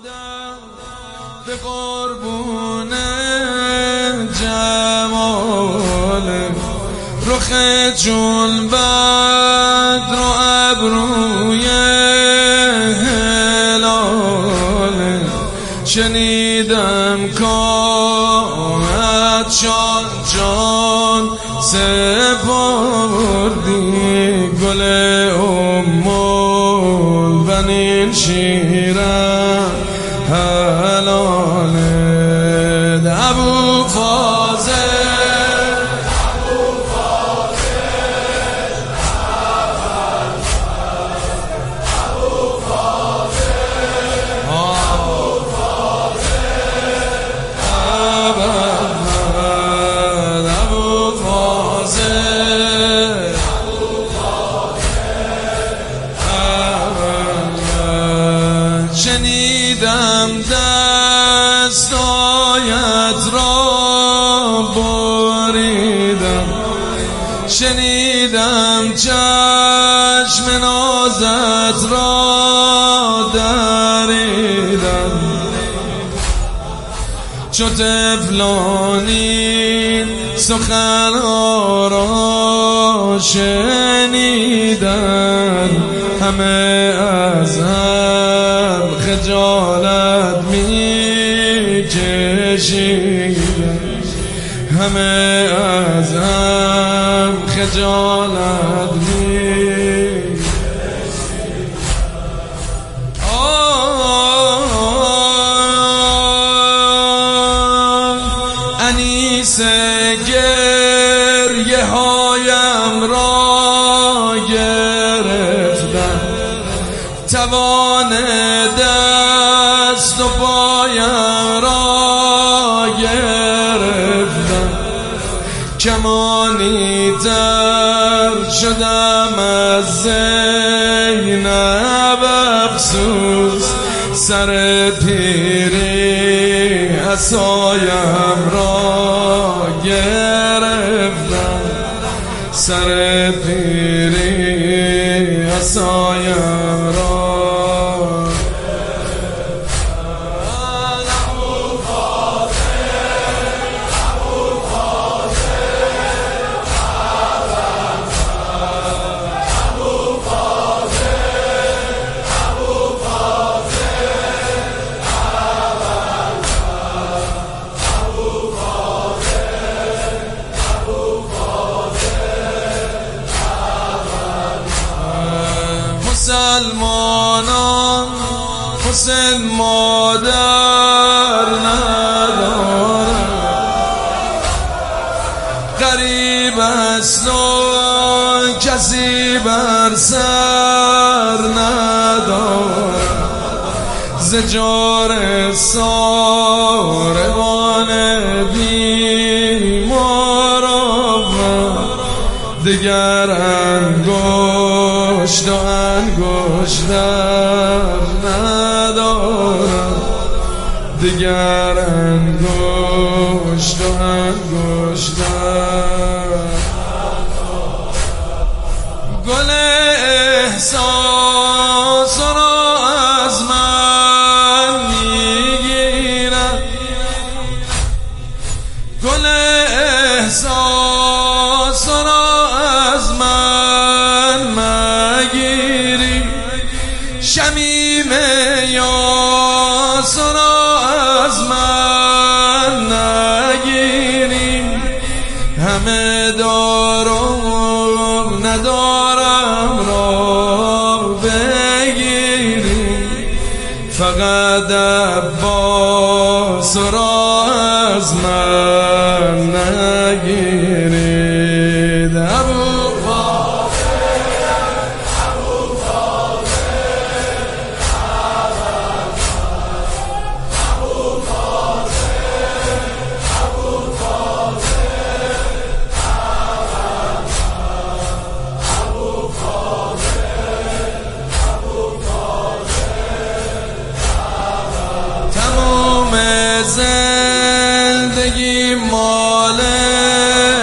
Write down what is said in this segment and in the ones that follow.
به قربون جمال رخ چون بدر و ابروی هلال شنیدم کانت جان سپردی گل ام البنین شیرم حلاله ابو فاضل شنیدم دستایت را بریدم شنیدم چشم نازت را دریدم چو طفلانی سخنها را شنیدن همه از هم خجالت می کشیدن همه از هم خجالت می انیس گریه هایم را گرفتن توان دست و پایم را گرفتن کمانی تر شدم از زینب افسوس سر پیری عصایم را گرفتم سر پیری عصایم را مسلمانان حسین مادر ندارد غریب است و کسی بر سر ندارد زجار ساربان بیماران دیگر انگشت و انگشتر ندارم دیگر انگشت و انگشتر گل احساس را از من میگیرم گل احساس را از من مگیری شمیم یاس را از من نگیری همه دارم ندارم را بگیری فقط عباس را از من نگیرید ابو زندگی مال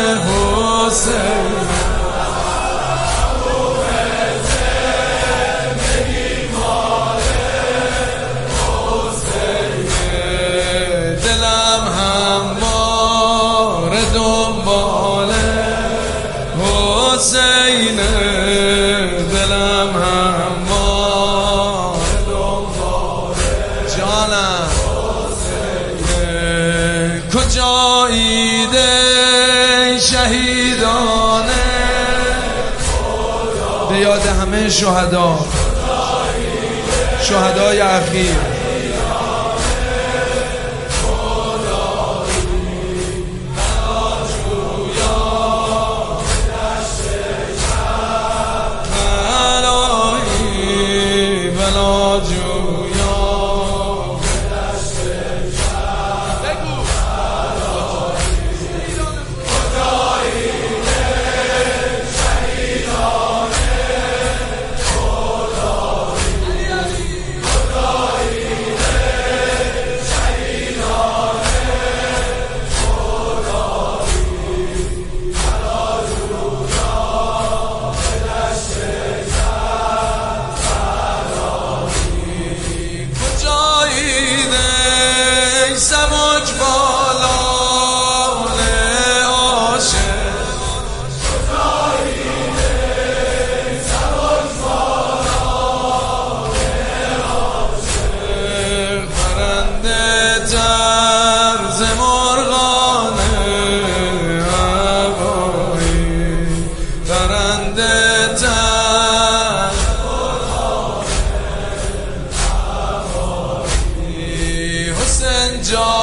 یاد همه شهدای اخیر. Joy.